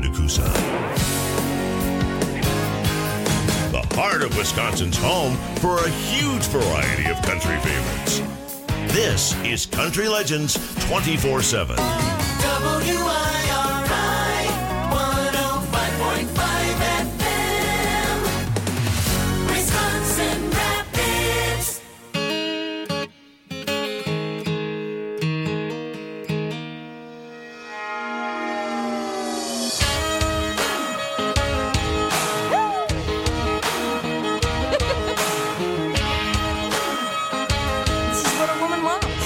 into Coosa. The heart of Wisconsin's home for a huge variety of country favorites. This is Country Legends 24/7. WIRI 105.5 FM, Wisconsin Rapids. This is what a woman wants.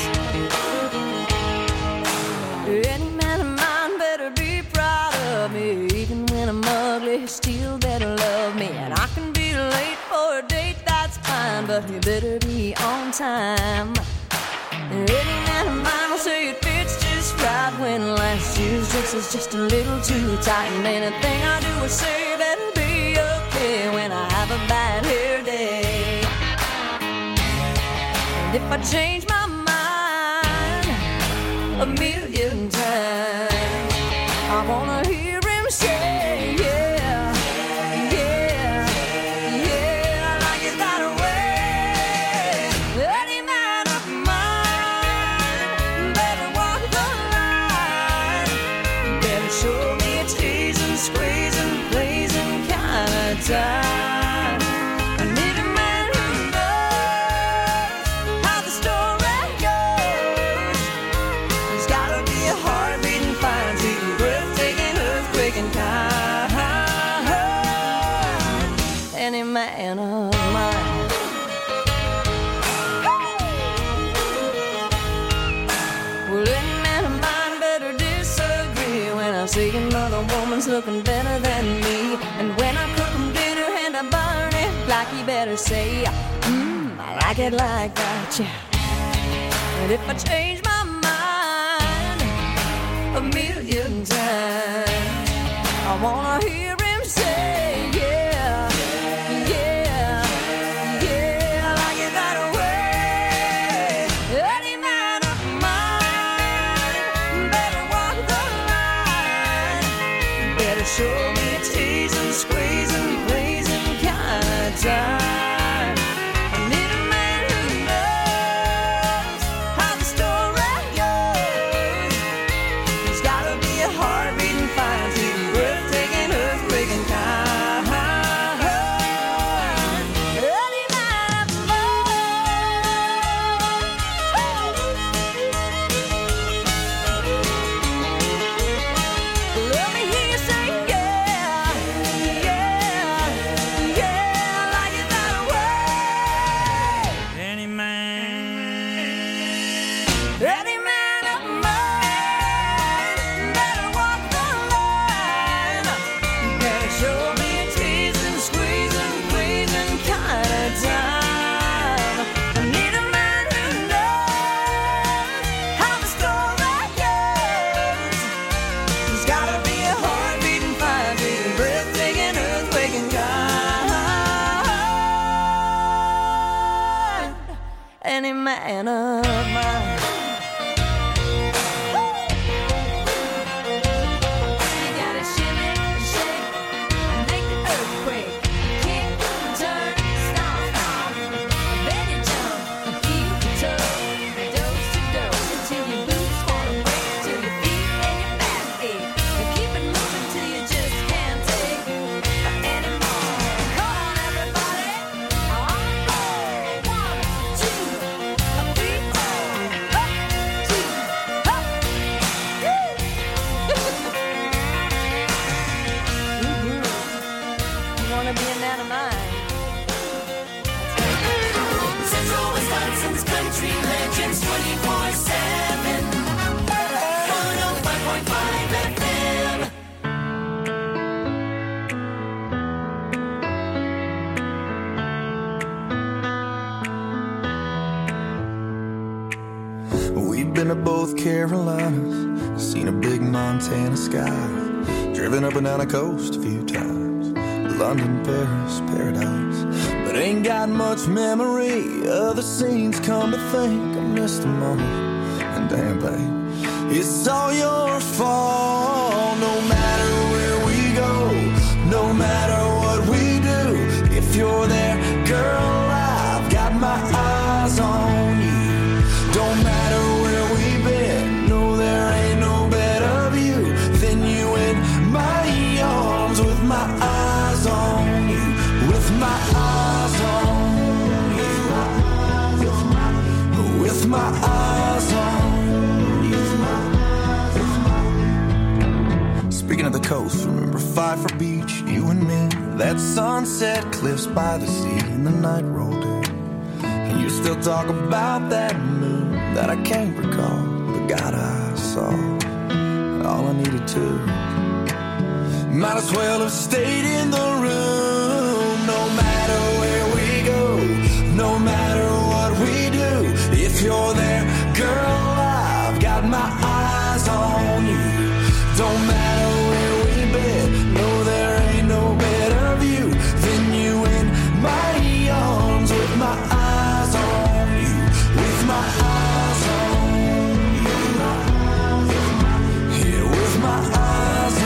Any man of mine better be proud of me. Even when I'm ugly, he still better love me. And I can be late for a date, that's fine, but he better be on time. Any man of mine will say it fits just right when last year's dress is just a little too tight. And anything I do or say better be okay when I have a bad hair day. And if I change my mind a million times, I wanna hear him say, yeah, yeah, yeah, like it that way. Any man of mine better walk the line, better show me a teasing, squeezing, blazing kind of time. I need a man who knows how the story goes. There's gotta be a heart beating fine, sweet, breathtaking, earthquaking kind. Any man of mine. Well, any man of mine better disagree when I see another woman's looking better than me. And when I cook him dinner and I burn it, like he better say, I like it like that, yeah. And if I change my mind a million times, I wanna hear him say, yeah, yeah, yeah, I like it that way. Any man of mine better walk the line, better show me a teasing, squeezing, blazing kind of time. I need a man who knows how the story goes. There's gotta be a heart beating fine, sweet, breathtaking, earthquaking kind. Any man of mine. Let me hear you say, yeah, yeah, yeah, I like it that way. Any man of mine better walk the line, better show me a teasing, squeezing, pleasing kind of time. I need a man who knows how the story goes. There's gotta be a heart beating fine, beating, breathtaking, earthquaking kind. Any man of mine. You gotta shimmy, shake, and make the earthquake. Kick, turn, stomp, stomp. Then you jump, heel to toe, dose to dose, until your boots wanna break, till your feet and your back ache. And keep it moving till you just can't take anymore. Come on, everybody, on the floor. 1, 2, 3, 4. Up, 2, up. You wanna be a man of mine? Central Wisconsin's Country Legends 24/7, 105.5 FM. We've been to both Carolinas, seen a big Montana sky, driven up and down the coast a few times, London, Paris, paradise. But ain't got much memory of the scenes, come to think I missed them all. And damn, babe, it's all your fault. No matter where we If you're there, girl, I've got my eyes on you. Don't matter where we've been, no, there ain't no better view than you in my arms with my eyes on you, with my eyes on you, with my eyes on you. Speaking of the coast, remember Pfeiffer Beach, you and me, that sunset cliffs by the sea, and the night rolled in. And you still talk about that moon that I can't recall, but God, I saw all I needed to. Might as well have stayed in the room. No matter where we go, no matter what we do, if you're there, girl, I've got my eyes on you. Don't matter where we've been, no, there ain't no better view than you in my arms with my eyes on you, with my eyes on you, yeah, with my eyes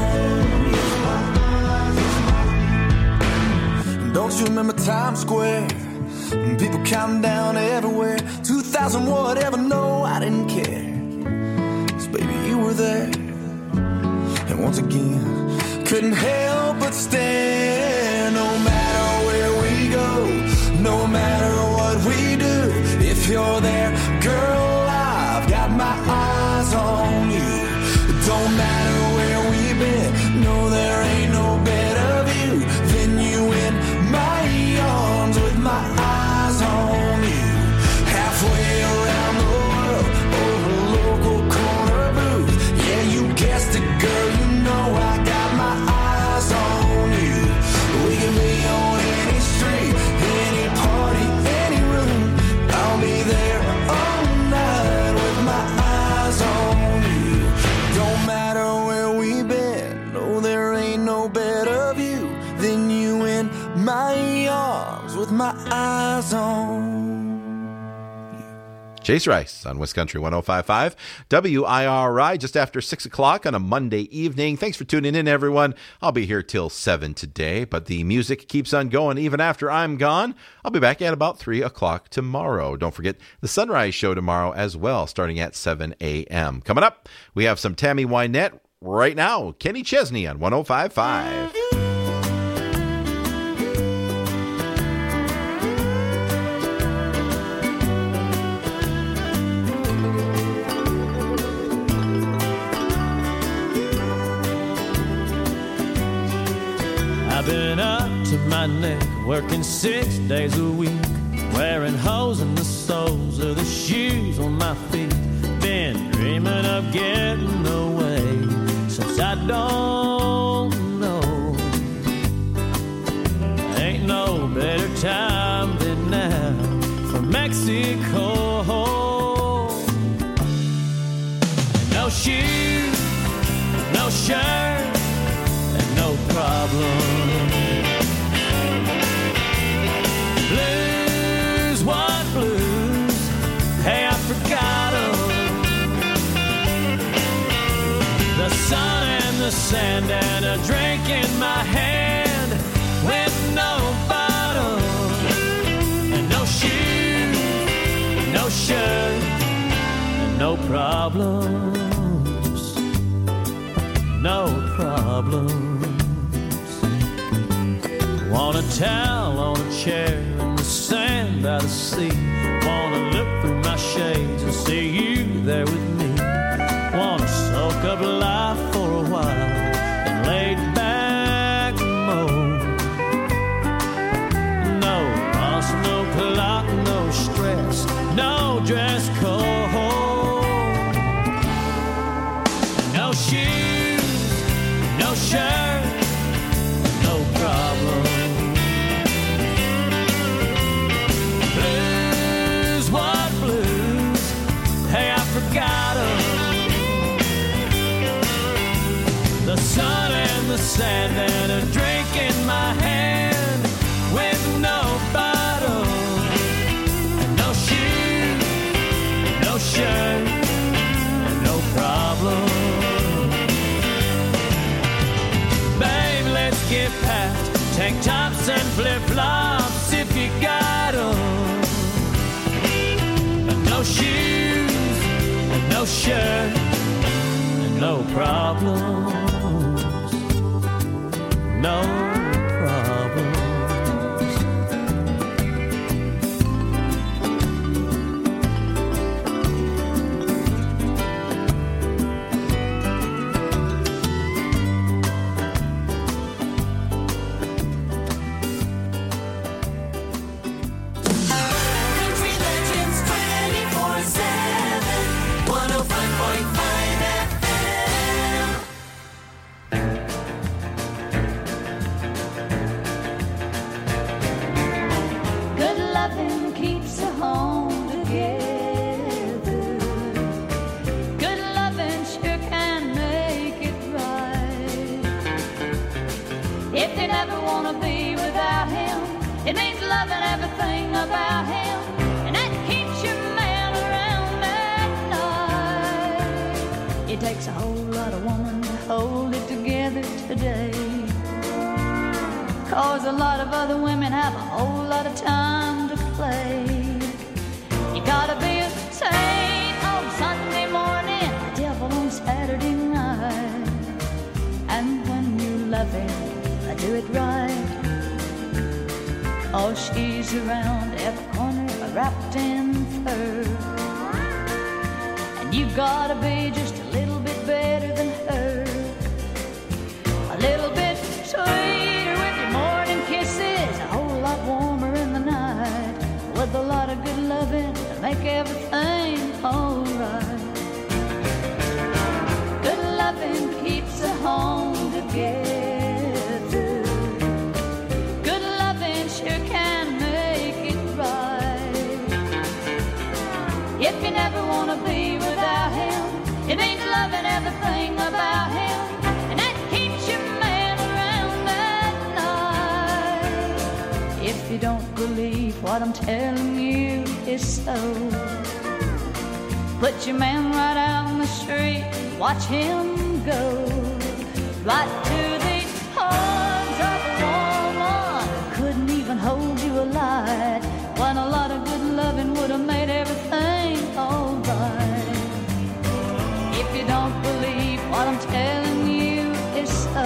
on you. Don't you remember Times Square? People counting down everywhere, 2000 whatever, no, I didn't care, 'cause baby, you were there. And once again, couldn't help but stare. No matter where we go, no matter what we do, if you're there, girl, I've got my eyes on you. Don't matter where we've been, no, there ain't no better view than you in my arms with my eyes on you. Halfway around the world, over a local corner booth. Yeah, you guessed it, girl, you know I got my eyes on you. We can be on any street, any party, any room. I'll be there all night with my eyes on you. Don't matter where we've been, no, there ain't no better view than you in my arms with my eyes on. Chase Rice on Wisconsin 105.5 WIRI, just after 6 o'clock on a Monday evening. Thanks for tuning in, everyone. I'll be here till 7 today, but the music keeps on going even after I'm gone. I'll be back at about 3 o'clock tomorrow. Don't forget the Sunrise Show tomorrow as well, starting at 7 a.m. Coming up, we have some Tammy Wynette. Right now, Kenny Chesney on 105.5. I've been up to my neck, working 6 days a week, wearing holes in the soles of the shoes on my feet. Been dreaming of getting away since I don't know. Ain't no better time than now for Mexico. No shoes, no shirt, and no problem. Blues, what blues? Hey, I forgot 'em. The sun and the sand and a drink in my hand with no bottle and no shoes, no shirt, and no problems, no problems. Want a towel on a chair in the sand by the sea. Wanna look through my shades and see you there with me. Wanna soak up life for a while and lay back mode. No boss, no clock, no stress, no dress code. No shoes, no shirt, no problem. Blues, what blues? Hey, I forgot 'em. The sun and the sand and a drink in my hand with no bottle and no shoes, no shirt, and no problem. Babe, let's get packed, tank tops boots and flip-flops if you got 'em. And no shoes and no shirt and no problems. No problems. Country Legends 24/7, 105.5 FM. Good loving keeps a home together. Good loving sure can make it right. If you never want to be without him, it means loving everything about him. And that keeps your man around at night. It takes a whole lot of woman to hold it together today. 'Cause a lot of other women have a whole lot of time to play. You gotta be a saint on Sunday morning, a devil on Saturday night. And when you love him, do it right. 'Cause she's around every corner wrapped in fur. And you gotta be just a little bit better than her. A little bit sweeter with your morning kisses, a whole lot warmer in the night, with a lot of good loving to make everything alright. Good loving keeps a home together. Good loving sure can make it right. If you never want to be without him, it means loving everything about him. And that keeps your man around at night. If you don't believe what I'm telling you is so, put your man right out in the street, watch him go. Right to the arms of a woman who couldn't even hold you alive, when a lot of good loving would have made everything alright. If you don't believe what I'm telling you is so,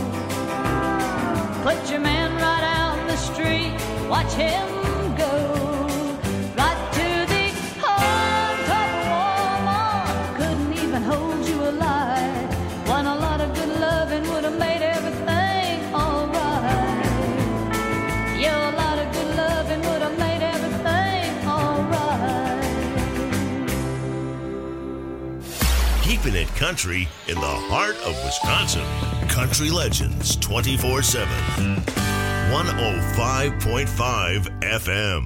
put your man right out in the street, watch him go. Right to the arms of a woman who couldn't even hold you alive, when a lot of good loving would have made everything alright. Yeah, a lot of good loving would have made everything alright. Keeping it country in the heart of Wisconsin. Country Legends 24/7. 105.5 FM.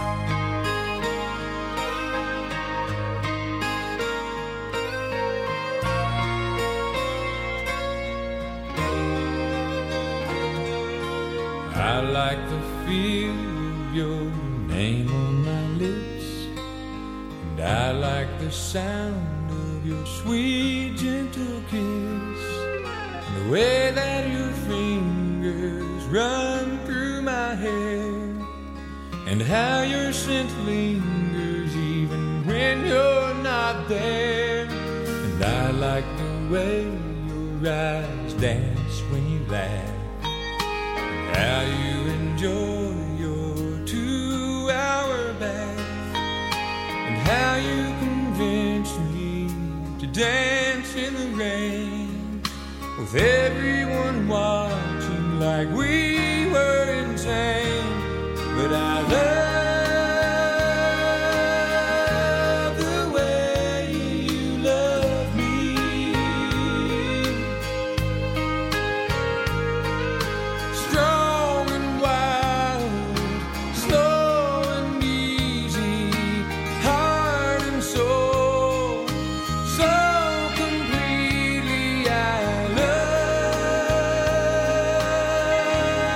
I like the feel of your name on my lips, and I like the sound of your sweet, gentle kiss, and the way that your fingers run through my hair, and how your scent lingers even when you're not there. And I like the way your eyes dance when you laugh, how you enjoy your 2-hour bath, and how you convince me to dance in the rain, with everyone watching like we were insane. But I love the way you love me. Strong and wild, slow and easy, heart and soul, so completely I love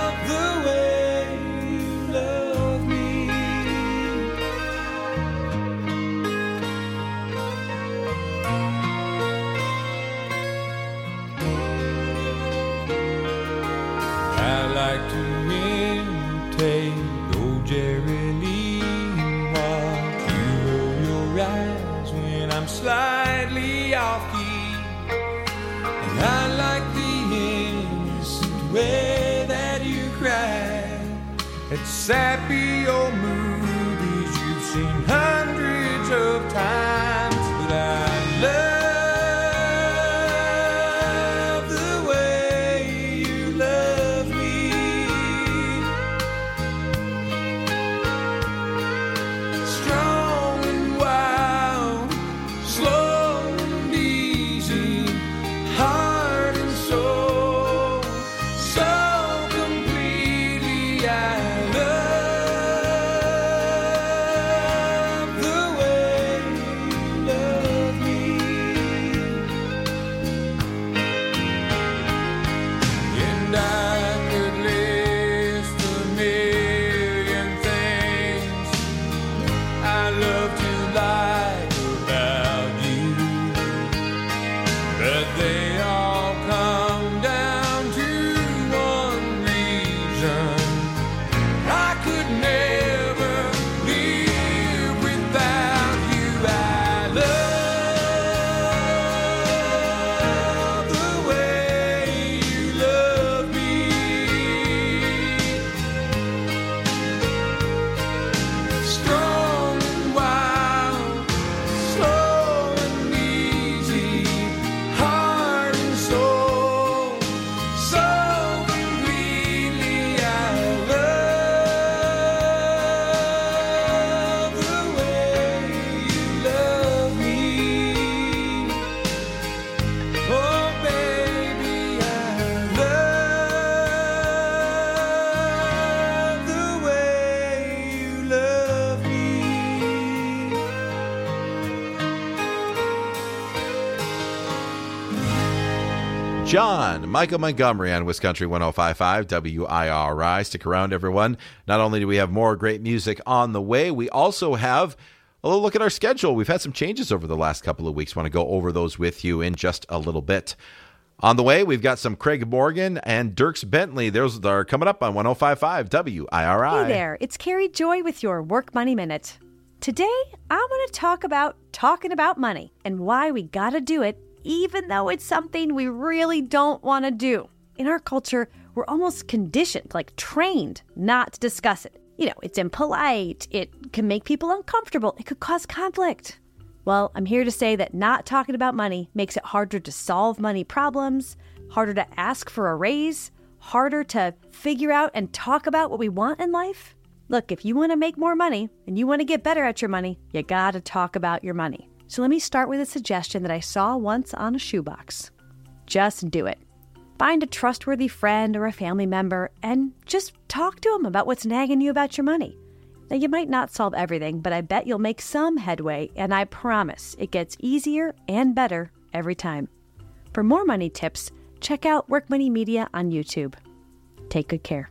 your eyes when I'm slightly off key. And I like the innocent way that you cry at sappy old movies you've seen hundreds of times. But I love the way you love me. Strong and wild, slow and easy, heart and soul, so completely. I love the way you love me. And I could list a million things I love to like about you, but they all come down to one reason: I could never live without you. I love the way you love me. Strong and wild, slow and easy, heart and soul, so completely. I love the way you love me. Oh baby, I love the way you love me. John Michael Montgomery on Wisconsin 105.5 WIRI. Stick around, everyone. Not only do we have more great music on the way, we also have a little look at our schedule. We've had some changes over the last couple of weeks. Want to go over those with you in just a little bit. On the way, we've got some Craig Morgan and Dierks Bentley. Those are coming up on 105.5 WIRI. Hey there, it's Carrie Joy with your Work Money Minute. Today, I want to talk about talking about money and why we gotta do it, even though it's something we really don't want to do. In our culture, we're almost conditioned, like trained, not to discuss it. You know, it's impolite, it can make people uncomfortable, it could cause conflict. Well, I'm here to say that not talking about money makes it harder to solve money problems, harder to ask for a raise, harder to figure out and talk about what we want in life. Look, if you want to make more money and you want to get better at your money, you gotta talk about your money. So let me start with a suggestion that I saw once on a shoebox. Just do it. Find a trustworthy friend or a family member and just talk to them about what's nagging you about your money. Now, you might not solve everything, but I bet you'll make some headway, and I promise it gets easier and better every time. For more money tips, check out Work Money Media on YouTube. Take good care.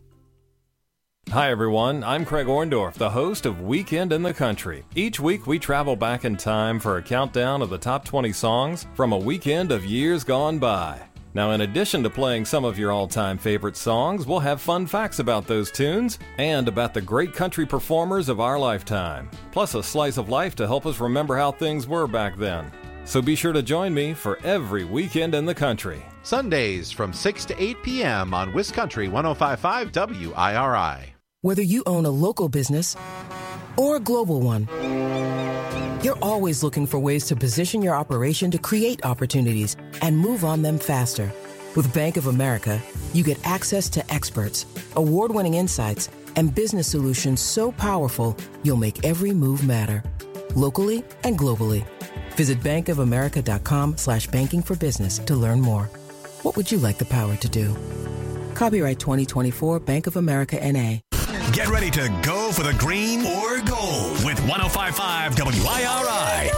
Hi everyone, I'm Craig Orndorff, the host of Weekend in the Country. Each week we travel back in time for a countdown of the top 20 songs from a weekend of years gone by. Now, in addition to playing some of your all-time favorite songs, we'll have fun facts about those tunes and about the great country performers of our lifetime, plus a slice of life to help us remember how things were back then. So be sure to join me for every Weekend in the Country. Sundays from 6 to 8 p.m. on Wisconsin 105.5 WIRI. Whether you own a local business or a global one, you're always looking for ways to position your operation to create opportunities and move on them faster. With Bank of America, you get access to experts, award-winning insights, and business solutions so powerful you'll make every move matter. Locally and globally. Visit bankofamerica.com/banking for business to learn more. What would you like the power to do? Copyright 2024 Bank of America N.A. Get ready to go for the green or gold with 105.5 WIRI.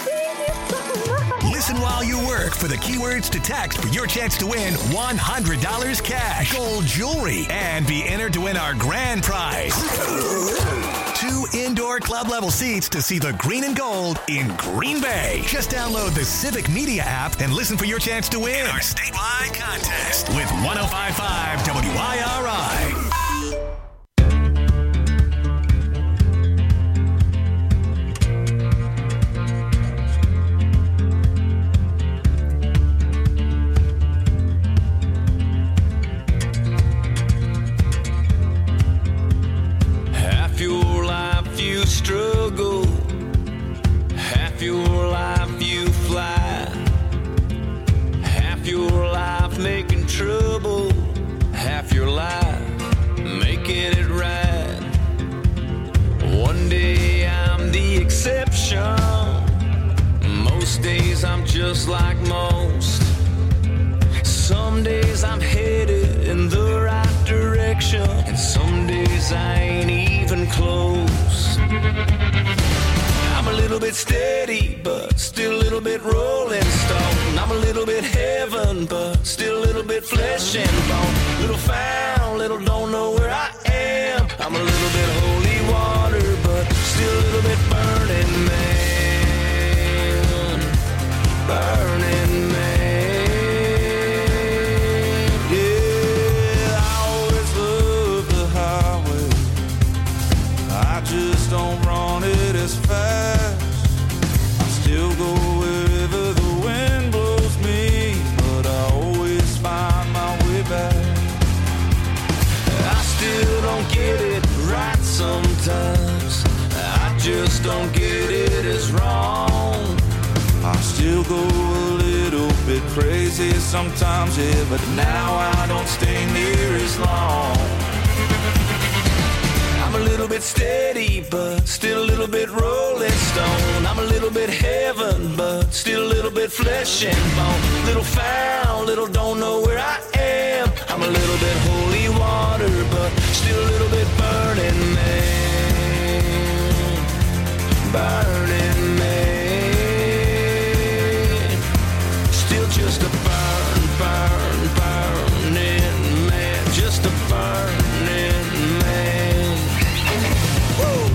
Listen while you work for the keywords to text for your chance to win $100 cash, gold jewelry, and be entered to win our grand prize. 2 indoor club level seats to see the green and gold in Green Bay. Just download the Civic Media app and listen for your chance to win our statewide contest with 105.5 WIRI. just like most. Some days I'm headed in the right direction, and some days I ain't even close. I'm a little bit steady, but still a little bit rolling stone. I'm a little bit heaven, but still a little bit flesh and bone. Little found, little don't know where I am. I'm a little bit holy water, but still a little bit burning man. Burning man. Yeah, I always love the highway. I just don't run it as fast. I still go wherever the wind blows me, but I always find my way back. I still don't get it right sometimes. I just don't get it as wrong. I still go a little bit crazy sometimes, yeah, but now I don't stay near as long. I'm a little bit steady, but still a little bit rolling stone. I'm a little bit heaven, but still a little bit flesh and bone. Little found, little don't know where I am. I'm a little bit holy water, but still a little bit burning man. Burning man. Still just a burning man. Just a burning man. Woo!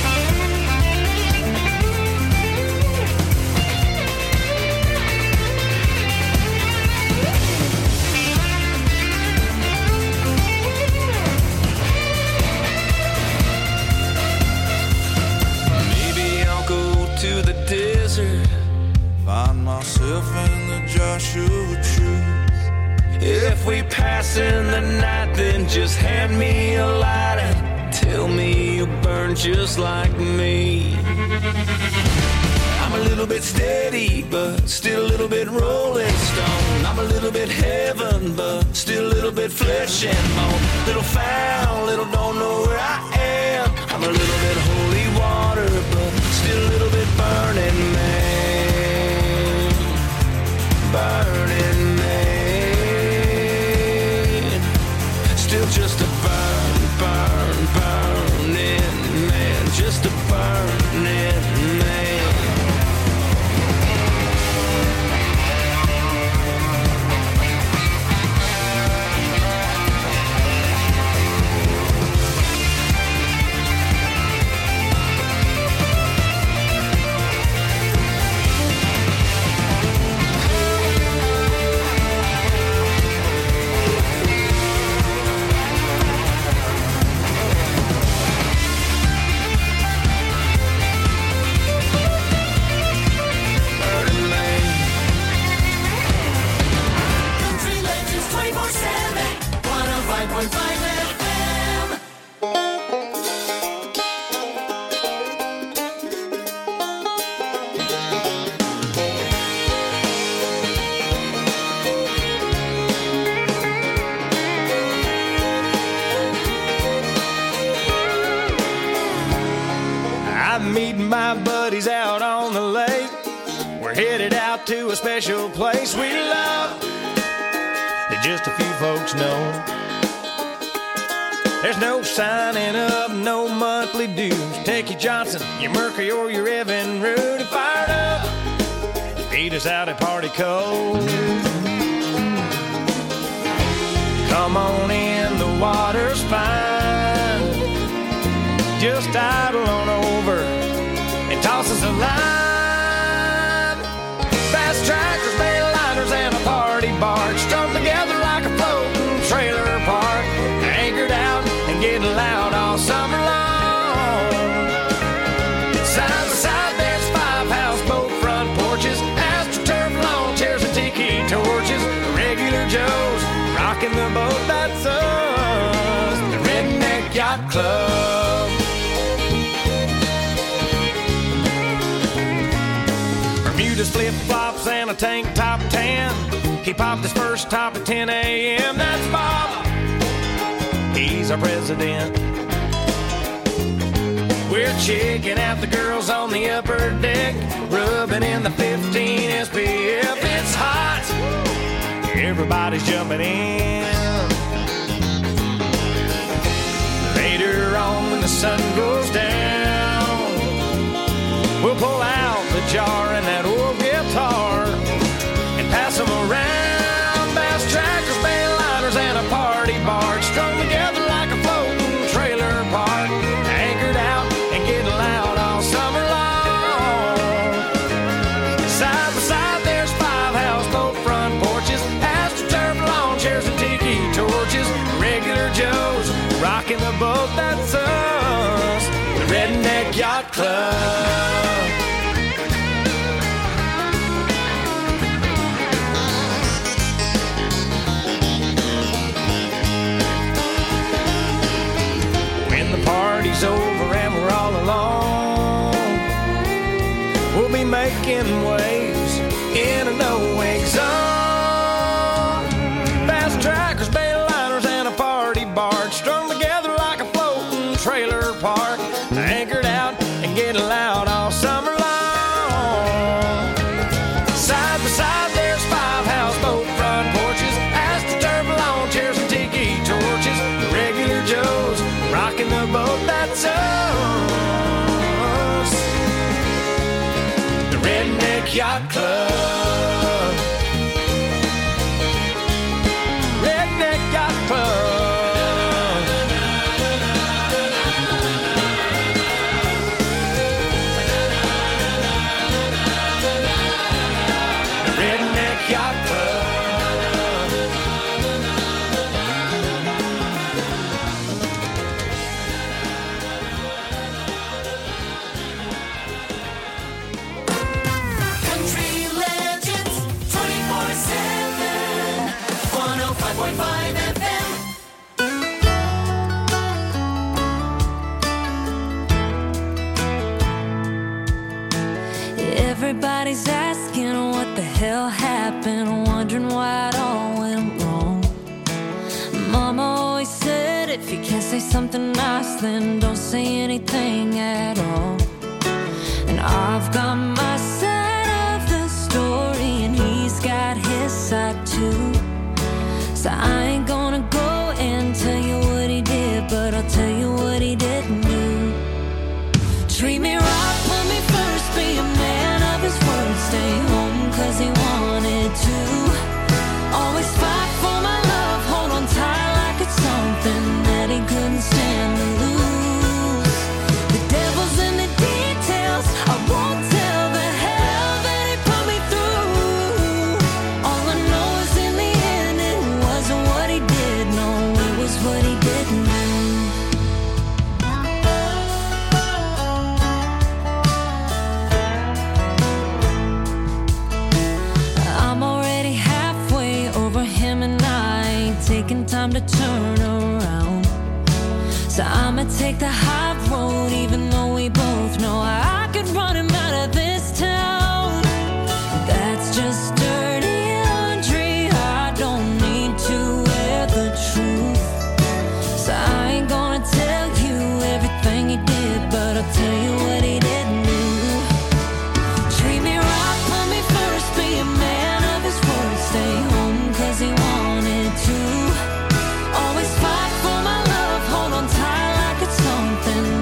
Maybe I'll go to the desert, find myself in the Joshua Tree. If we pass in the night, then just hand me a lighter. Tell me you burn just like me. I'm a little bit steady, but still a little bit rolling stone. I'm a little bit heaven, but still a little bit flesh and bone. Little found, little don't know where I am. I'm a little bit holy water, but still a little bit burning man. Burning man. Still just a burning man. Just a burning man. Country Legends 24/7, 105.5 FM. I'm meeting my buddies out on the lake. We're headed out to a special place we love that just a few folks know. There's no signing up, no monthly dues. Take your Johnson, your Mercury, or your Evan Rudy fired up. Meet us out at Party Cove. Come on in, the water's fine. Just idle on over and toss us a line. Fast tractors, mail liners, and a party barge strung together like a floating trailer park. Anchored out and getting loud all summer long. Side by side, there's 5 houseboat front porches, AstroTurf lawn chairs and tiki torches. Regular Joes rocking the boat, that's us, the Redneck Yacht Club. Bermuda's flip-flops and a tank top tan. He popped his first top at 10 a.m. That's Bob. He's our president. We're checking out the girls on the upper deck, rubbing in the 15 SPS. everybody's jumping in. Later on when the sun goes down, we'll pull out the jar and that old guitar and pass them around. Bass trackers, bayliners, and a party barge strung together like a floating trailer park, anchored out and getting loud all summer long. Side by side there's 5 houseboat front porches, astroturf lawn chairs and tiki torches, regular Joes rocking the boat that's us, the Redneck Yacht Club. When the party's over and we're all alone, we'll be making waves in a no-wake zone. Fast trackers, bayliners, and a party barge strung together like a floating trailer park, anchored out and getting loud all summer long. Side by side there's 5 houseboat front porches, astroturf lawn chairs and tiki torches, regular Joes rocking the boat that's us, the Redneck Yacht Club. Redneck Yacht Club. Redneck Yacht Club. Country Legends 24/7, 105.5 FM. Everybody's asking what the hell happened, wondering why it all went wrong. Mama always said if you can't say something nice, then don't say anything at all. And I've got my side of the story, and he's got his side too. So I ain't gonna go and tell you what he did, but I'll tell you what he didn't do. Treat me right, put me first, be a man of his word, stay home 'cause he wanted to. Always fight for my love, hold on tight like it's something that he couldn't stand to lose. The devil's in the details, I won't tell the hell that he put me through. All I know is in the end it wasn't what he did, no, it was what he didn't do. I'm already halfway over him and I ain't taking time to turn around. So I'ma take the high road even though we both know I could run him out of this town. That's just dirty laundry, I don't need to wear the truth. So I ain't gonna tell you everything he did, but I'll tell you what he didn't do. Treat me right, put me first, be a man of his word, stay home 'cause he wanted to. Always fight for my love, hold on tight like it's something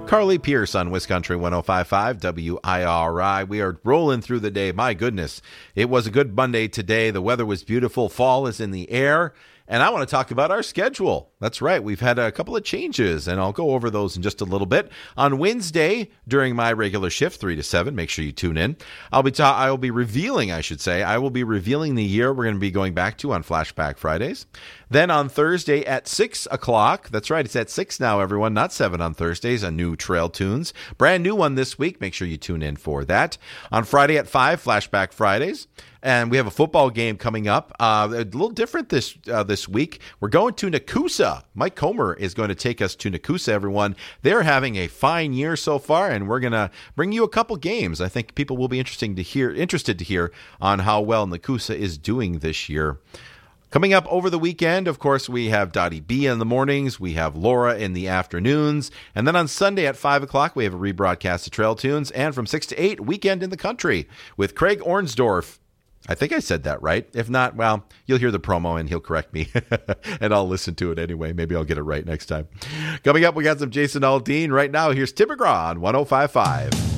Carly Pierce on Wisconsin 105.5 WIRI. We are rolling through the day. My goodness, it was a good Monday today. The weather was beautiful. Fall is in the air. And I want to talk about our schedule. That's right. We've had a couple of changes, and I'll go over those in just a little bit. On Wednesday, during my regular shift, 3 to 7, make sure you tune in. I will be revealing the year we're going to be going back to on Flashback Fridays. Then on Thursday at 6 o'clock, that's right, it's at 6 now, everyone, not 7 on Thursdays, a new Trail Tunes. Brand new one this week. Make sure you tune in for that. On Friday at 5, Flashback Fridays. And we have a football game coming up. A little different this week. We're going to Nakusa. Mike Comer is going to take us to Nakusa, everyone. They're having a fine year so far, and we're going to bring you a couple games. I think people will be interested to hear on how well Nakusa is doing this year. Coming up over the weekend, of course, we have Dottie B in the mornings. We have Laura in the afternoons. And then on Sunday at 5 o'clock, we have a rebroadcast of Trail Tunes. And from 6 to 8, Weekend in the Country with Craig Ornsdorf. I think I said that right. If not, well, you'll hear the promo and he'll correct me and I'll listen to it anyway. Maybe I'll get it right next time. Coming up, we got some Jason Aldean. Right now, here's Tim McGraw on 105.5.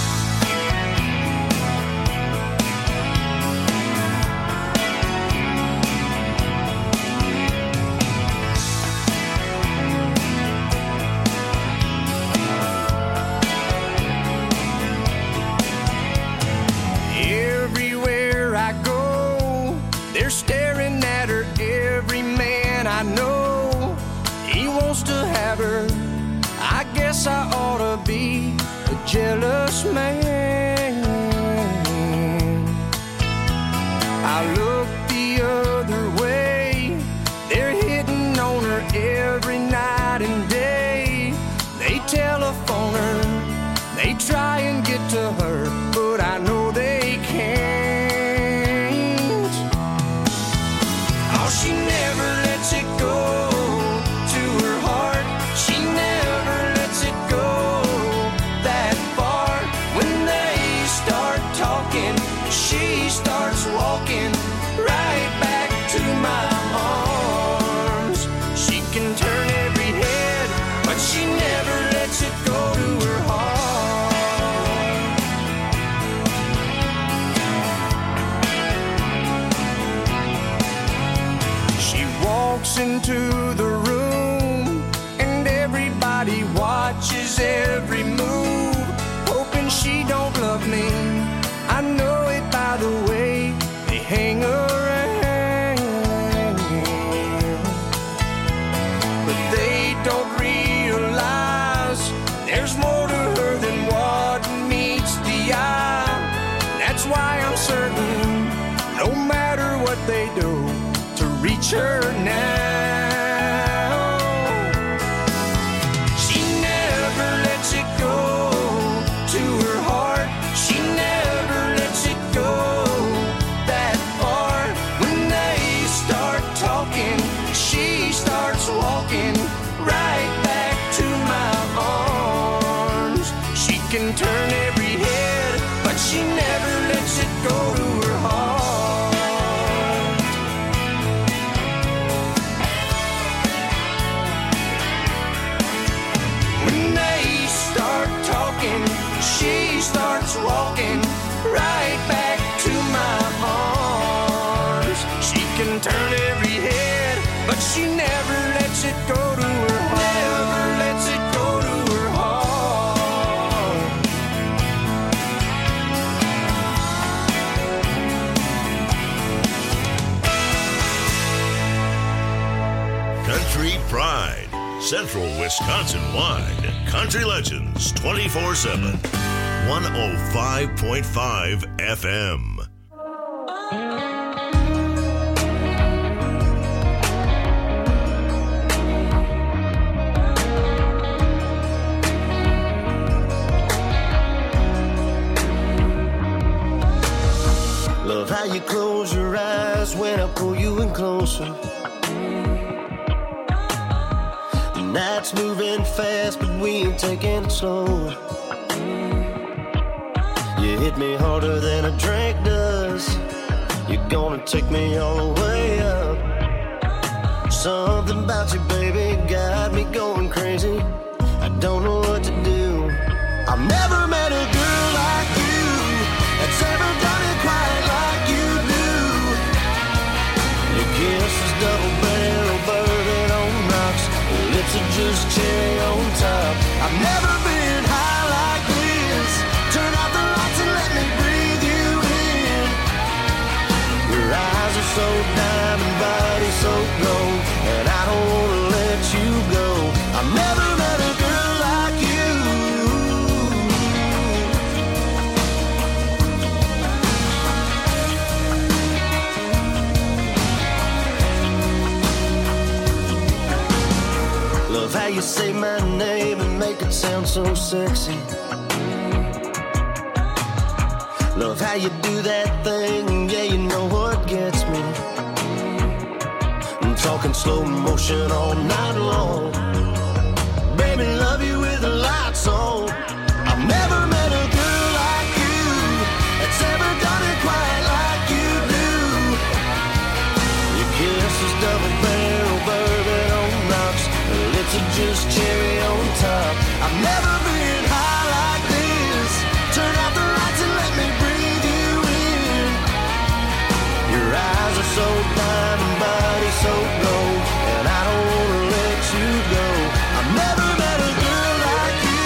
Staring at her, every man I know, he wants to have her. I guess I ought to be a jealous man. I look the other way, they're hitting on her every night and day. They telephone her, they try and get to her, but I know they can't. She never lets it go to her heart. She never lets it go that far. When they start talking, she starts walking right back to my arms. She can turn every head, but she never lets it go to her heart. Walks into the room and everybody watches every move, hoping she don't love me. I know it by the way they hang around, but they don't realize there's more to her than what meets the eye. That's why I'm certain no matter what they do to reach her now, she never lets it go to her heart. She never lets it go that far. When they start talking, she starts walking right back to my arms. She can turn every head, but she never lets it go to her heart. She starts walking right back to my arms. She can turn every head, but she never lets it go to her heart. Never lets it go to her heart. Country Pride. Central Wisconsin-wide. Country Legends 24/7. 105.5 FM. Love how you close your eyes when I pull you in closer. The night's moving fast, but we ain't taking it slow. You hit me harder than a drink does. You're gonna take me all the way up. Something about you, baby, got me going crazy. I don't know what to do. I've never met a girl like you that's ever done it quite like you do. Your kiss is double barrel bourbon on rocks, your lips are just cherry on top. I've never been high like this. Turn out the lights and let me breathe you in. Your eyes are so diamond, body so gold, and I don't wanna let you go. I've never met a girl like you. Love how you say my name and make it sound so sexy. Love how you do that thing, yeah, you know what gets me. I'm talking slow motion all night long. Baby, love you with the lights on. I've never met a girl like you that's ever done it quite like you do. Your kiss is double barrel bourbon on rocks, your lips are just cherry on top. I've never been high like this. Turn out the lights and let me breathe you in. Your eyes are so diamond, body so gold, and I don't wanna let you go. I've never met a girl like you.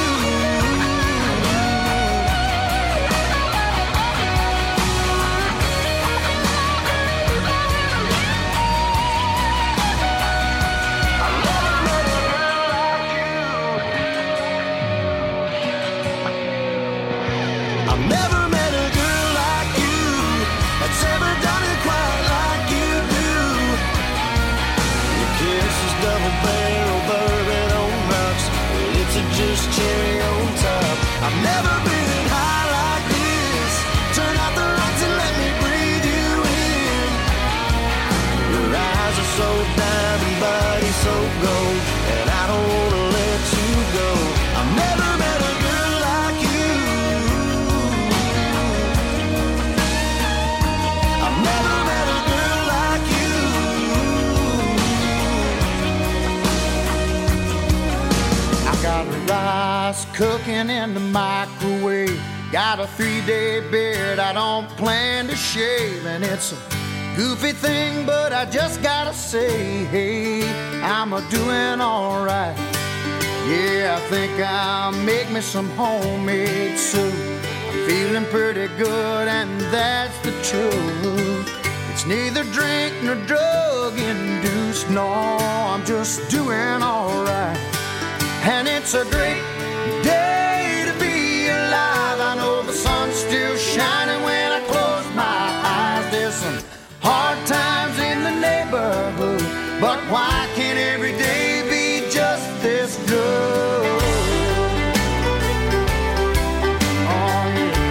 I've never met a girl like you that's ever done it quite like you do. Your kiss is double barrel bourbon on rocks, your lips are just cherry on top. I've never been high like this. Turn out the lights and let me breathe you in. Your eyes are so diamond, body so gold, and I don't wanna let you go. I've never met a girl like you. I've never met a girl like you. I got rice cooking in the microwave. Got a 3-day beard I don't plan to shave, and it's a goofy thing, but I just gotta say, hey, I'm a doing alright. Yeah, I think I'll make me some homemade soup. I'm feeling pretty good, and that's the truth. It's neither drink nor drug induced, no, I'm just doing alright. And it's a great day to be alive. I know the sun's still shining when I close my eyes. There's some hard times in the neighborhood, but why can't every day be just this good? Oh,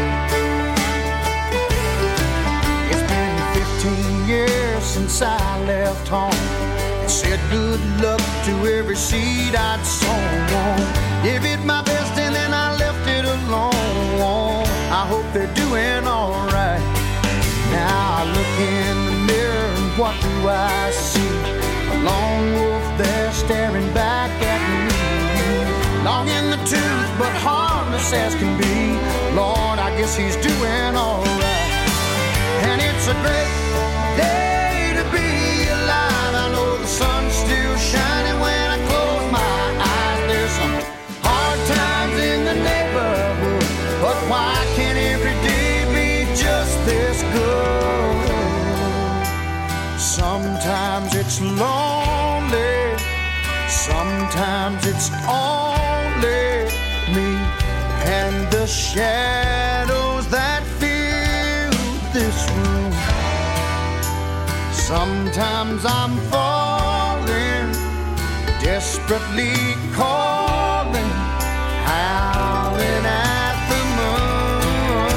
yeah. It's been 15 years since I left home. Said good luck to every seed I'd sown. Give it my best and then I left it alone. I hope they're doing alright. Now I look in the mirror and what do I see? A lone wolf there staring back at me. Long in the tooth but harmless as can be. Lord, I guess he's doing alright. And it's a great day to be alive. I know the sun's still shining when I close my eyes. There's some hard times in the neighborhood, but why can't every day be just this good? Sometimes it's lonely, sometimes it's only me and the shadows that fill this room. Sometimes I'm falling, desperately calling, howling at the moon.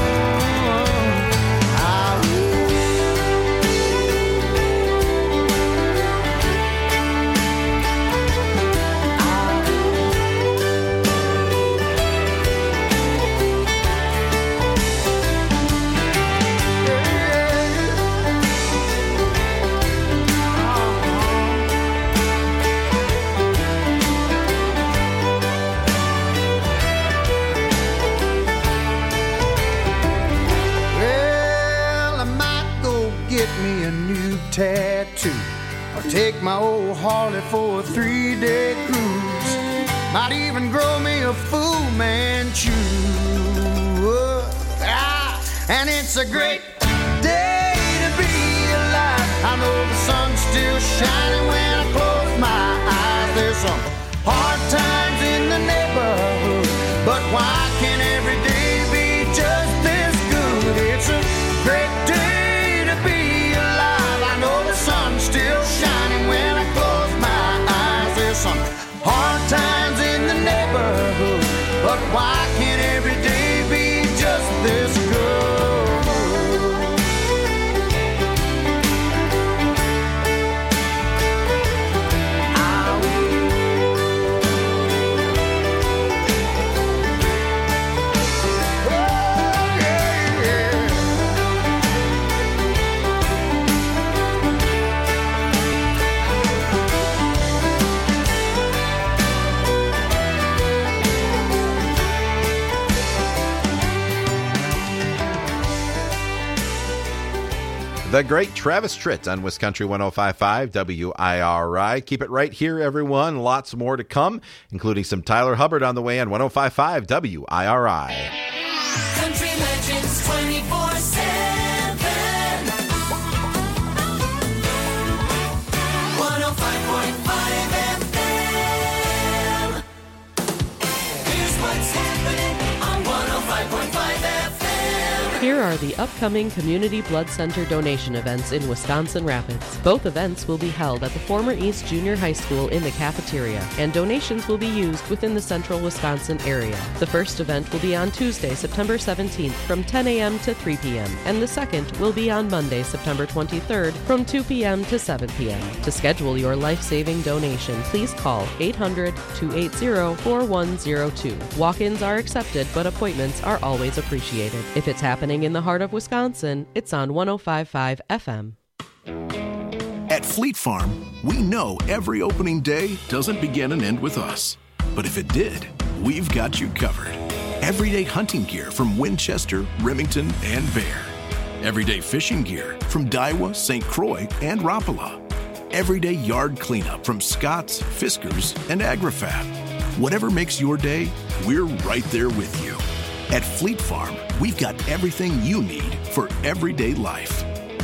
get me a new tattoo or take my old Harley for a 3-day cruise. Might even grow me a Fu Manchu. And it's a great day to be alive. I know the sun's still shining when I close my eyes. There's some hard times in the neighborhood, but why can't every day be just this good? It's a great day to be alive. I know the sun's still shining when I close my eyes. There's some hard times in the neighborhood, but why can't every day be just this good? The great Travis Tritt on Wisconsin 105.5 WIRI. Keep it right here, everyone. Lots more to come, including some Tyler Hubbard on the way on 105.5 WIRI. Country Legends 24/7. 105.5 FM. Here's what's happening on 105.5 FM. Here are the upcoming Community Blood Center donation events in Wisconsin Rapids. Both events will be held at the former East Junior High School in the cafeteria, and donations will be used within the central Wisconsin area. The first event will be on Tuesday, September 17th from 10 a.m. to 3 p.m., and the second will be on Monday, September 23rd from 2 p.m. to 7 p.m. To schedule your life-saving donation, please call 800-280-4102. Walk-ins are accepted, but appointments are always appreciated. If it's happening in the heart of Wisconsin, it's on 105.5 FM. At Fleet Farm, we know every opening day doesn't begin and end with us. But if it did, we've got you covered. Everyday hunting gear from Winchester, Remington, and Bear. Everyday fishing gear from Daiwa, St. Croix, and Rapala. Everyday yard cleanup from Scott's, Fiskars, and AgriFab. Whatever makes your day, we're right there with you. At Fleet Farm, we've got everything you need for everyday life.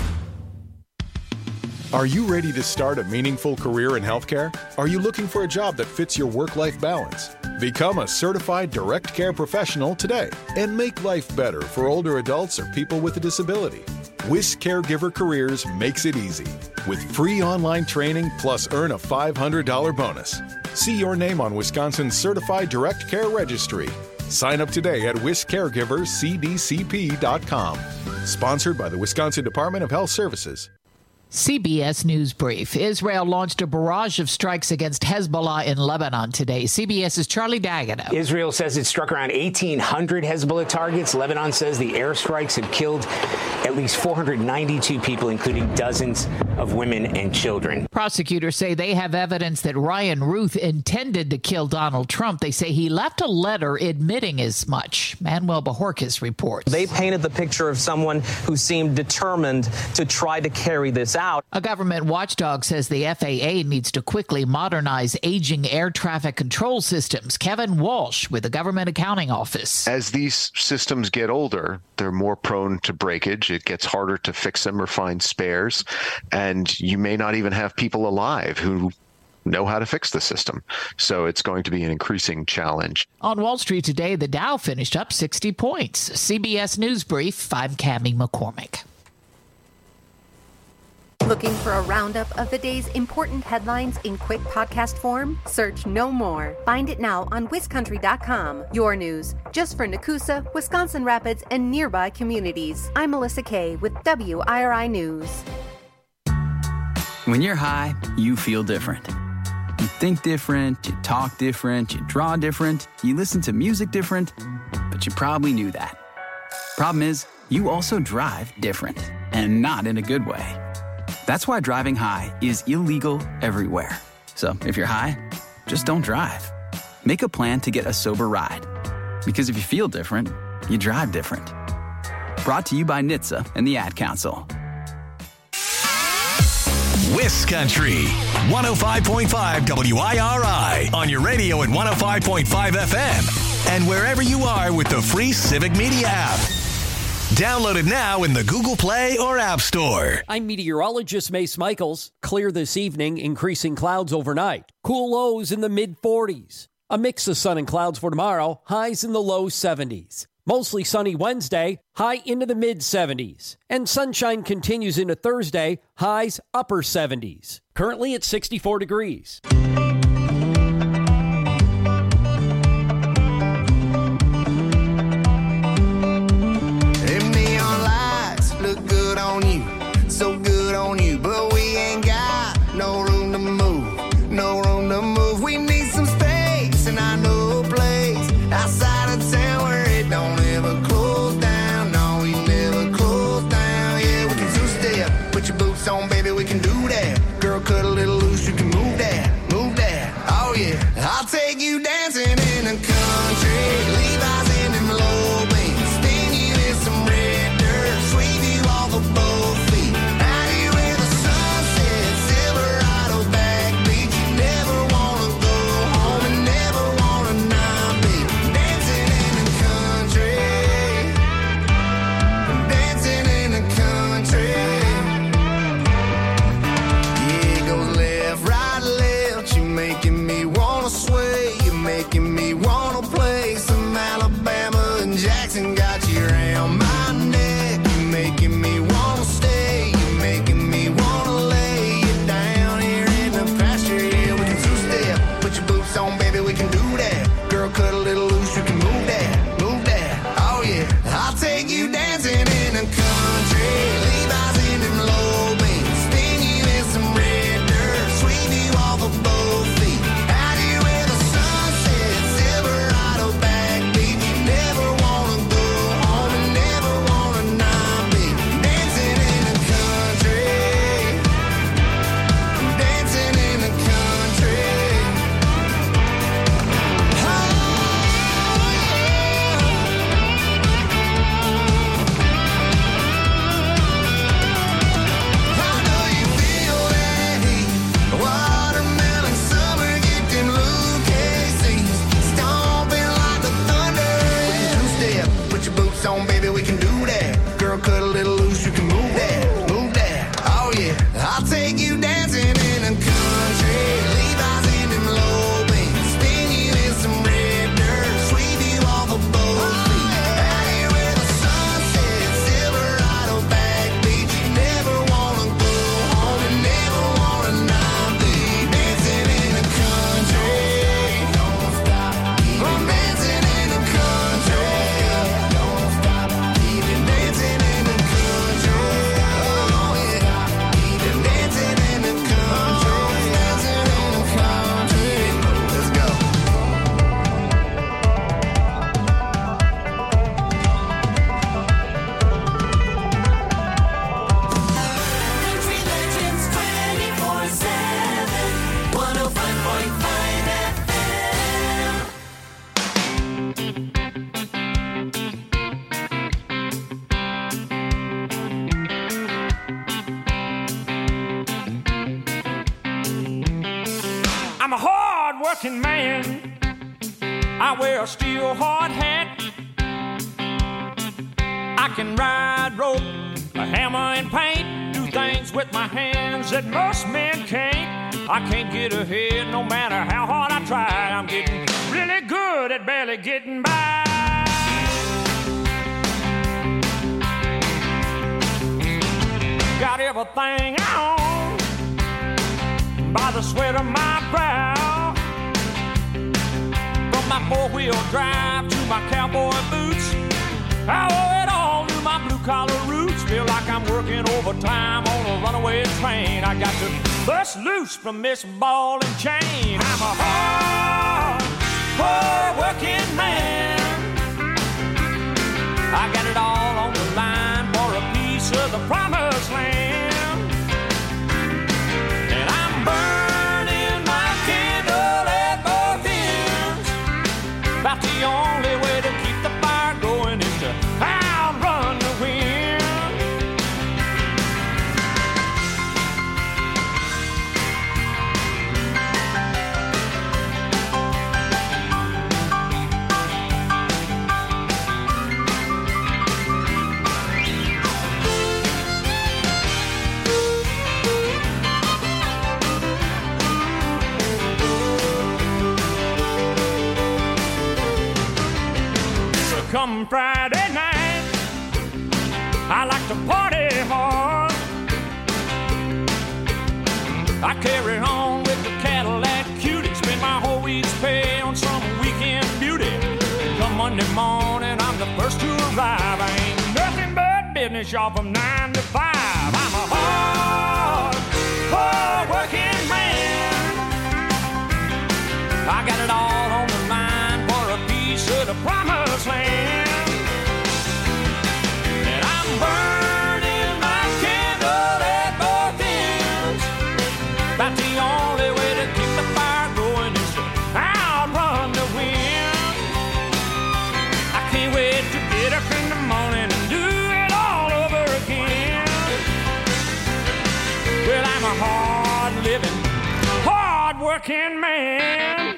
Are you ready to start a meaningful career in healthcare? Are you looking for a job that fits your work-life balance? Become a certified direct care professional today and make life better for older adults or people with a disability. WIS Caregiver Careers makes it easy with free online training plus earn a $500 bonus. See your name on Wisconsin's Certified Direct Care Registry. Sign up today at wiscaregivercdcp.com. Sponsored by the Wisconsin Department of Health Services. CBS News Brief. Israel launched a barrage of strikes against Hezbollah in Lebanon today. CBS's Charlie D'Agata. Israel says it struck around 1,800 Hezbollah targets. Lebanon says the airstrikes have killed at least 492 people, including dozens of women and children. Prosecutors say they have evidence that Ryan Ruth intended to kill Donald Trump. They say he left a letter admitting as much. Manuel Bajorquez reports. They painted the picture of someone who seemed determined to try to carry this out. A government watchdog says the FAA needs to quickly modernize aging air traffic control systems. Kevin Walsh with the Government Accounting Office. As these systems get older, they're more prone to breakage. It gets harder to fix them or find spares. And you may not even have people alive who know how to fix the system. So it's going to be an increasing challenge. On Wall Street today, the Dow finished up 60 points. CBS News Brief, I'm Cammie McCormick. Looking for a roundup of the day's important headlines in quick podcast form? Search No More. Find it now on WisCountry.com. Your news, just for Nakusa, Wisconsin Rapids, and nearby communities. I'm Melissa Kay with WIRI News. When you're high, you feel different. You think different, you talk different, you draw different, you listen to music different, but you probably knew that. Problem is, you also drive different, and not in a good way. That's why driving high is illegal everywhere. So if you're high, just don't drive. Make a plan to get a sober ride. Because if you feel different, you drive different. Brought to you by NHTSA and the Ad Council. Wiscountry, 105.5 WIRI on your radio at 105.5 FM and wherever you are with the free Civic Media app. Download it now in the Google Play or App Store. I'm meteorologist Mace Michaels. Clear this evening, increasing clouds overnight. Cool lows in the mid-40s. A mix of sun and clouds for tomorrow, highs in the low 70s. Mostly sunny Wednesday, high into the mid-70s. And sunshine continues into Thursday, highs upper 70s. Currently at 64 degrees. Look good on you, so good on you, but we ain't got no room to move, no room to move. We need some space, and I know a place outside of town where it don't ever close down. No, we never close down. Yeah, we can two-step, put your boots on, baby, we can do that. Girl, cut a little loose, you can move that, move that. Oh yeah, I'll take you dancing in the country, Levi's in them low beams, spin you in some red dirt, sweep you off of both feet. Out here where the sun sets, Silverado backbeat. You never wanna go home and never wanna not be dancing in the country, dancing in the country. Yeah, it goes left, right, left. You making me wanna sway, you making me wanna play some Alabama and Jackson. Got you around my neck, you making me wanna stay, you making me wanna lay you down here in the pasture. Yeah, we can two-step, put your boots on, baby, we can do that. Girl, cut a little loose, you can move that, move that. Oh yeah, I'll take you dancing in the country, Levi's in them low beams, spin you in some red dirt, sweep you off of both feet. Out here where the sun sets, Silverado backbeat. You never wanna go home and never wanna not be dancing in the country, dancing in the country. I know you feel that heat, watermelon summer, get them Lucasies, stomping like the thunder. We can two-step, put your boots on, baby, we can do that. Girl, cut a little loose, you can move that, move that. Oh yeah, I'll take you dancing in the country, Levi's in them low beams, spin you in some red dirt, sweep you off of both feet. Out here where the sun sets, Silverado backbeat. You never wanna go home and never wanna not be dancing in the country. Don't stop, keep on dancing in the country. Don't stop, keep it dancing in the country. Oh yeah, keep it dancing in the country, dancing in the country. Let's go. Country Legends 24/7, 105.5 FM. I'm a hard-working man. I wear a steel hard hat. I can ride rope, a hammer and paint, do things with my hands that most men can't. I can't get ahead no matter how hard I try. I'm getting really good at barely getting by. Got everything I own by the sweat of my brow. From my four-wheel drive to my cowboy boots, I owe it all to my blue-collar roots. Feel like I'm working overtime on a runaway train. I got to bust loose from this ball and chain. I'm a hard-working man. I got it all on the line for a piece of the promised land. And I'm burning my candle at both ends. About the only way to keep the fire going is to outrun the wind. I carry on with the Cadillac cutie, spend my whole week's pay on some weekend beauty. Come Monday morning, I'm the first to arrive. I ain't nothing but business, y'all, from 9 to 5. I'm a hard working man. I got it all on the line for a piece of the promised land. And I'm burning my candle at both ends. About the only way to keep the fire going is to outrun the wind. I can't wait to get up in the morning and do it all over again. Well, I'm a hard-living, hard-working man.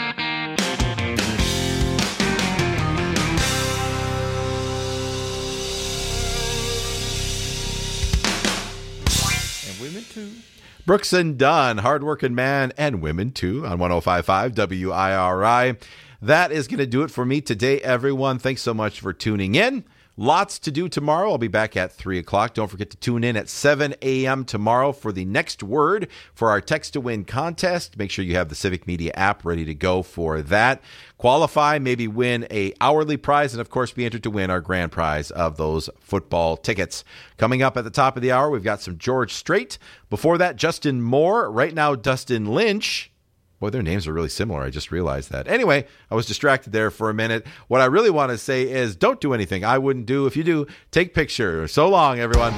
And women too. Brooks and Dunn, hardworking man and women too, on 105.5 WIRI. That is going to do it for me today, everyone. Thanks so much for tuning in. Lots to do tomorrow. I'll be back at 3 o'clock. Don't forget to tune in at 7 a.m. tomorrow for the next word for our Text to Win contest. Make sure you have the Civic Media app ready to go for that. Qualify, maybe win a hourly prize, and of course be entered to win our grand prize of those football tickets. Coming up at the top of the hour, we've got some George Strait. Before that, Justin Moore. Right now, Dustin Lynch. Boy, their names are really similar. I just realized that. Anyway, I was distracted there for a minute. What I really want to say is don't do anything I wouldn't do. If you do, take pictures. So long, everyone.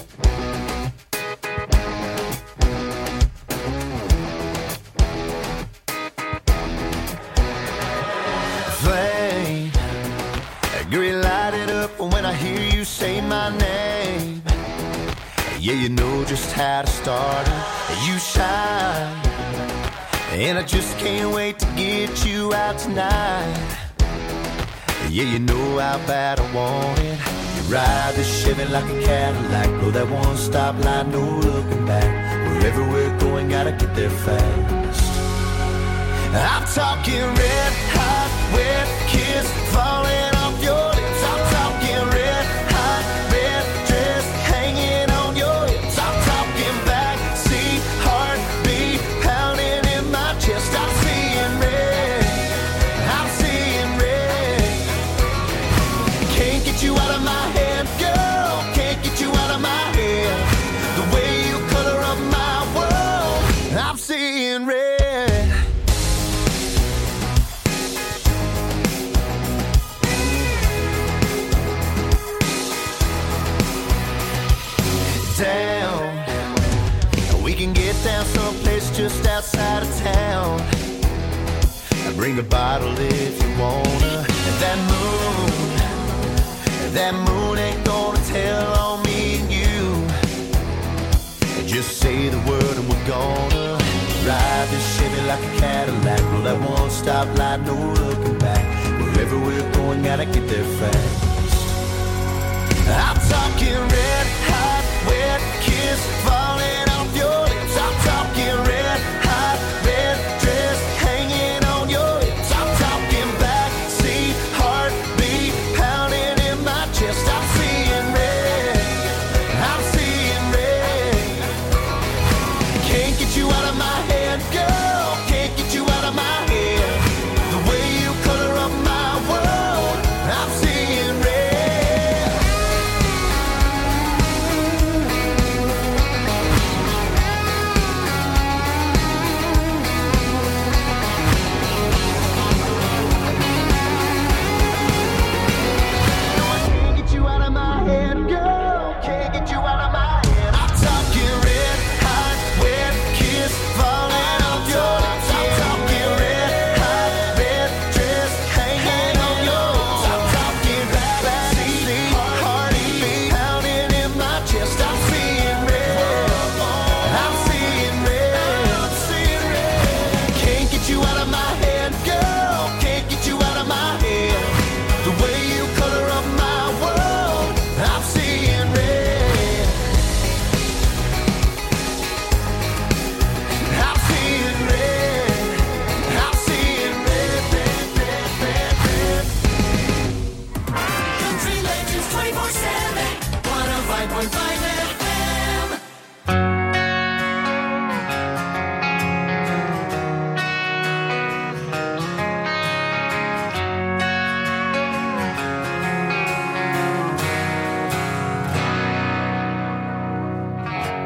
Flame, green light it up when I hear you say my name. Yeah, you know just how to start it. You shine. And I just can't wait to get you out tonight. Yeah, you know how bad I want it. You ride the Chevy like a Cadillac. Go that one stop line, no looking back. Wherever we're going, gotta get there fast. I'm talking red hot, wet kiss falling off your lips. I'm talking red hot, red dress hanging on your hips. I'm talking backseat, heartbeat pounding in my chest. I'm seeing red, I'm seeing red. Can't get you out of my head, girl. Can't get you out of my head. The way you color up my world, I'm seeing red. Down, we can get down someplace just outside of town. Bring a bottle if you wanna. And that moon ain't gonna tell on me and you. Just say the word and we're gonna ride this Chevy like a Cadillac. Roll that one stop light, no looking back. Wherever we're going, gotta get there fast. I'm talking red hot, wet kiss falling off your lips. I'm talking red hot, red dress hanging on your hips. I'm talking backseat, heartbeat pounding in my chest. I'm seeing red, I'm seeing red. Can't get you out of my head, girl. Can't get you out of my head. The way you color up my world, I'm seeing red.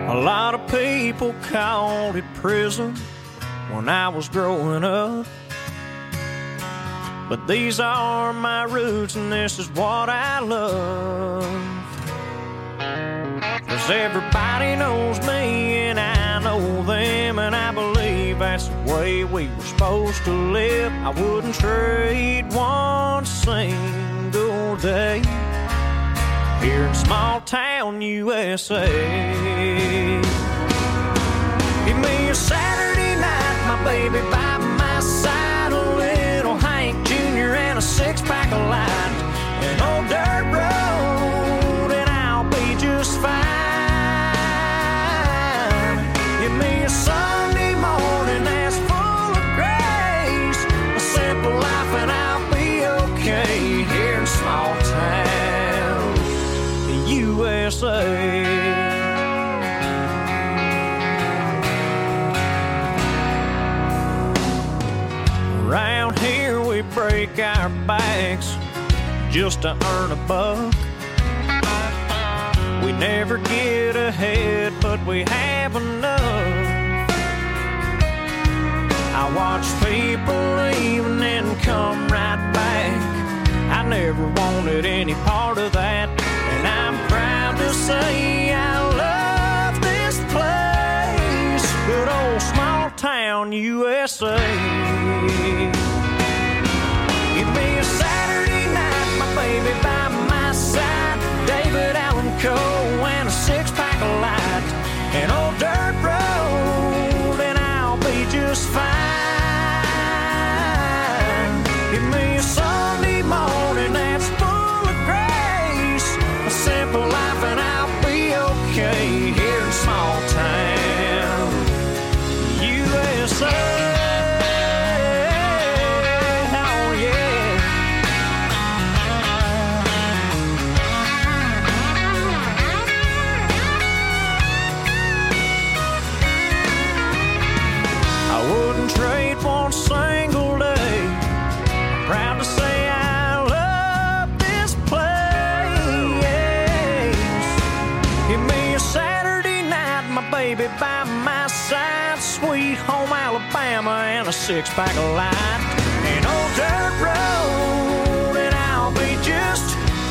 A lot of people called it prison when I was growing up. But these are my roots and this is what I love. 'Cause everybody knows me and I know them, and I believe that's the way we were supposed to live. I wouldn't trade one single day here in small town USA. Give me a Saturday night, my baby by my side, a little Hank Jr. and a six-pack of light, an old dirt road, and I'll be just fine. Give me a Sunday morning that's full of grace, a simple life, and I'll be okay here in small town USA. Around here we break our backs just to earn a buck. We never get ahead, but we have enough. I watch people leave and then come right back. I never wanted any part of that, and I'm proud to say I love this place, good old small town USA. Give me a Saturday night, my baby by my side, David Allan Coe and a six-pack of light, an old dirt road, and I'll be just fine. Give me a Sunday morning that's full of grace, a simple life, and I'll be okay here in small town USA. Trade one single day. I'm proud to say I love this place. Give me a Saturday night, my baby by my side, sweet home Alabama and a six-pack of light, an old dirt road, and I'll be just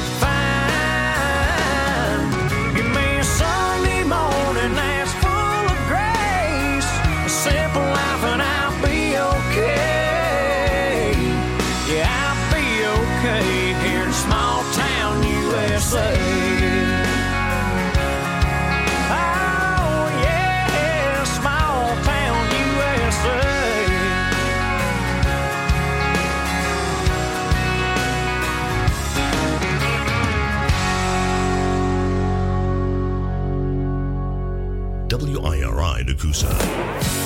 fine. Give me a Sunday morning that's full of grace, a simple life, and I'll be okay. Yeah, I'll be okay here in small town USA. Oh yeah, small town USA. WIRI Nakusa.